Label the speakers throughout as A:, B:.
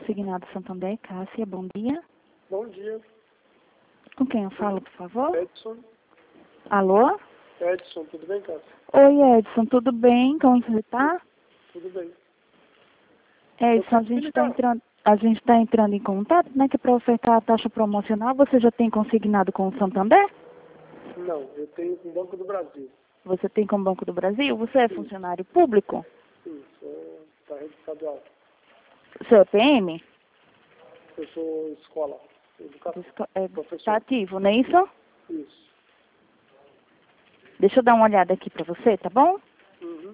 A: Consignado Santander, Cássia, bom dia.
B: Bom dia.
A: Com quem eu falo, por favor?
B: Edson.
A: Alô?
B: Edson, tudo bem, Cássia?
A: Oi, Edson, tudo bem? Como você está?
B: Tudo bem.
A: Edson, a gente está entrando em contato, né, que para ofertar a taxa promocional, você já tem consignado com o Santander?
B: Não, eu tenho com o Banco do Brasil.
A: Você tem com o Banco do Brasil? Você é funcionário público?
B: Sim, sou da rede estadual.
A: Seu PM?
B: Eu sou escola, educação,
A: Está
B: professor.
A: ativo, não é isso?
B: Isso.
A: Deixa eu dar uma olhada aqui para você, tá bom?
B: Uhum.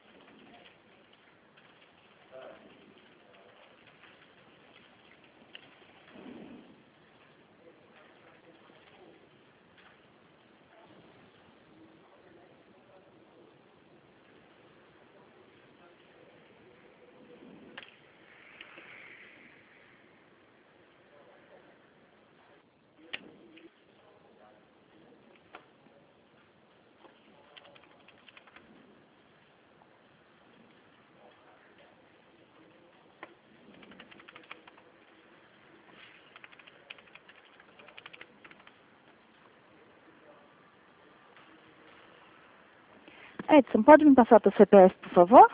A: Edson, pode me passar o teu CPF, por favor?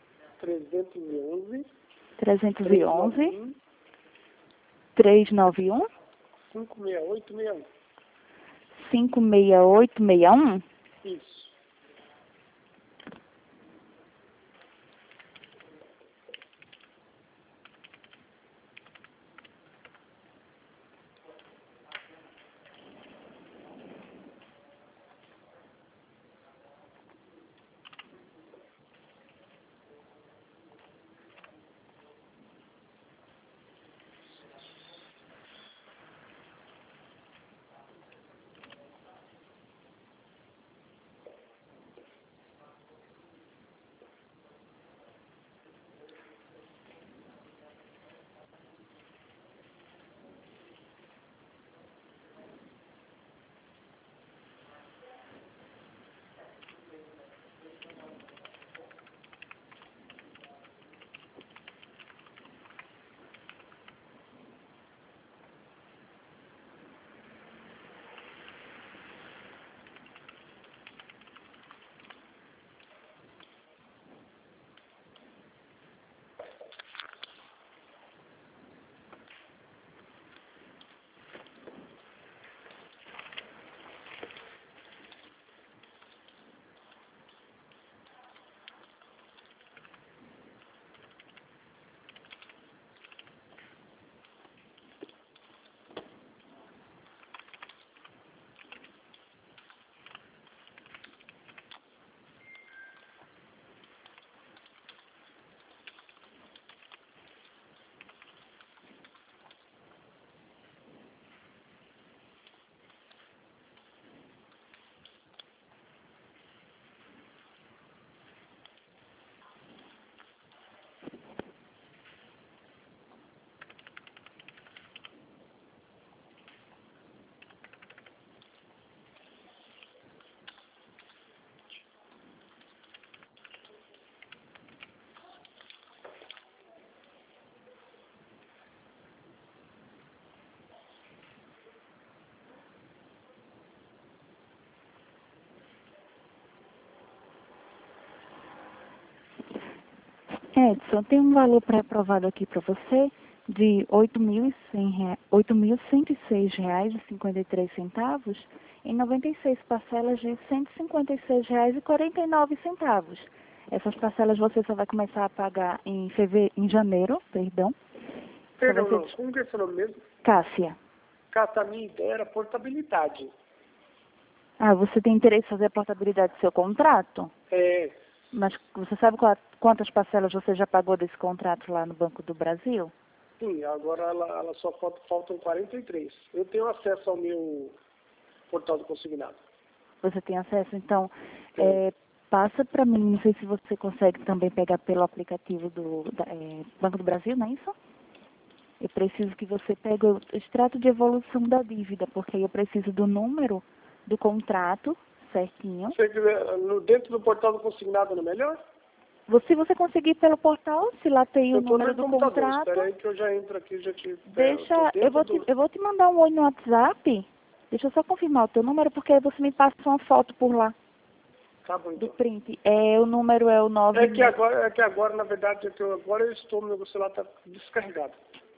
B: 311
A: 311 391
B: 56861.
A: 56861.
B: Isso.
A: Edson, tem um valor pré-aprovado aqui para você de R$ 8.106,53 em 96 parcelas de R$ 156,49. Essas parcelas você só vai começar a pagar em janeiro, perdão.
B: Perdão, não. Como que é seu nome mesmo?
A: Cássia.
B: Cássia, a minha ideia era portabilidade.
A: Ah, você tem interesse em fazer a portabilidade do seu contrato?
B: É.
A: Mas você sabe quantas parcelas você já pagou desse contrato lá no Banco do Brasil?
B: Sim, agora ela só faltam 43. Eu tenho acesso ao meu portal do consignado.
A: Você tem acesso? Então, passa para mim, não sei se você consegue também pegar pelo aplicativo do Banco do Brasil, não é isso? Eu preciso que você pegue o extrato de evolução da dívida, porque eu preciso do número do contrato certinho.
B: Você quiser, dentro do portal do consignado não é melhor?
A: Se você conseguir pelo portal, se lá tem o número do contrato...
B: Espera aí que eu já entro aqui, já te...
A: Eu vou te mandar um oi no WhatsApp. Deixa eu só confirmar o teu número, porque aí você me passa uma foto por lá.
B: Tá bom, então.
A: Do print. O número é o 9...
B: É que agora, na verdade, agora meu celular está descarregado.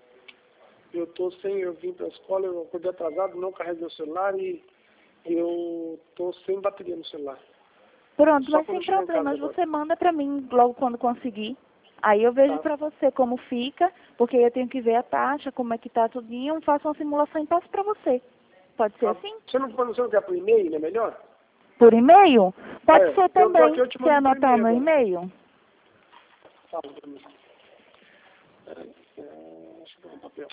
B: Eu vim para a escola, eu acordei atrasado, não carreguei o celular e eu tô sem bateria no celular.
A: Pronto, mas sem problemas, você manda para mim logo quando conseguir. Aí eu vejo para você como fica, porque eu tenho que ver a taxa, como é que tá tudinho, faço uma simulação e passo para você. Pode ser assim?
B: Você não quer por e-mail, não é melhor?
A: Por e-mail? Pode ser também. Você anotar o meu e-mail?
B: Fala para mim. Deixa eu pegar um papel.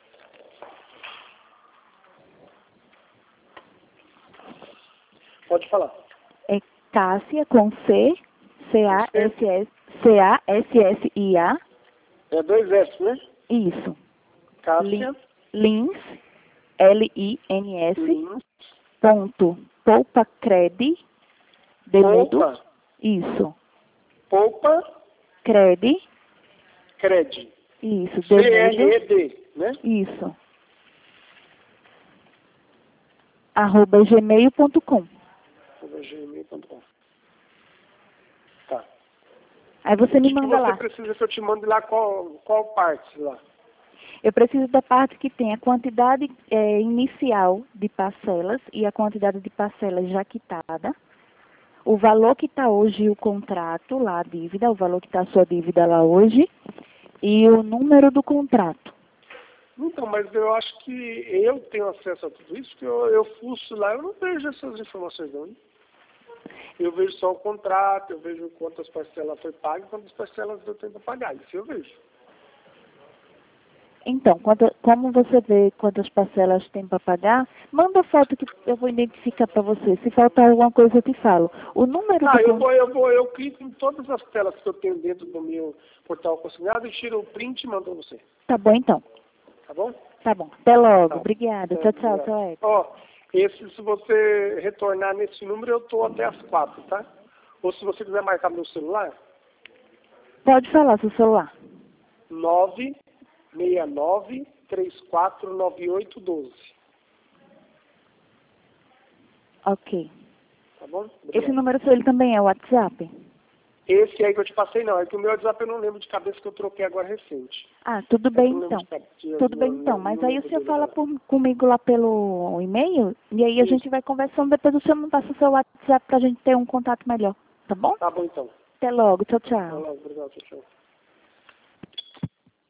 B: Pode falar.
A: É Cássia com C, C-A-S-S-I-A.
B: É 2 S, né?
A: Isso.
B: Cássia.
A: Lins, L-I-N-S. Ponto. Poupacred.
B: Poupa.
A: Isso.
B: Poupa.
A: Cred. Isso.
B: C-R-E-D, né?
A: Isso. @gmail.com.
B: @gmail.com. Tá.
A: Aí você me manda lá.
B: Você precisa que eu te mande lá qual parte lá?
A: Eu preciso da parte que tem a quantidade inicial de parcelas e a quantidade de parcelas já quitada. O valor que está hoje o contrato lá, a dívida, o valor que está a sua dívida lá hoje e o número do contrato.
B: Então, mas eu acho que eu tenho acesso a tudo isso, porque eu fuço lá, eu não vejo essas informações não. Hein? Eu vejo só o contrato, eu vejo quantas parcelas foi pago e quantas parcelas deu tempo para pagar. Isso eu vejo.
A: Então, como você vê quantas parcelas tem para pagar, manda foto que eu vou identificar para você. Se faltar alguma coisa, eu te falo. O número
B: eu clico em todas as telas que eu tenho dentro do meu portal consignado e tiro o print e mando a você.
A: Tá bom, então.
B: Tá bom?
A: Tá bom. Até logo.
B: Tá.
A: Obrigada. Tchau, tchau.
B: Se você retornar nesse número, eu estou até às 4, tá? Ou se você quiser marcar meu celular.
A: Pode falar seu celular.
B: 969-349812.
A: Ok.
B: Tá bom? Obrigado.
A: Esse número seu ele também é o WhatsApp?
B: Esse aí que eu te passei não, é que o meu WhatsApp eu não lembro de cabeça que eu troquei agora recente.
A: Ah, tudo bem então. Tudo bem então, mas aí o senhor fala comigo lá pelo e-mail e aí a gente vai conversando, depois o senhor me passa o seu WhatsApp pra gente ter um contato melhor, tá bom?
B: Tá bom então.
A: Até logo, tchau, tchau.
B: Até logo, obrigado, tchau.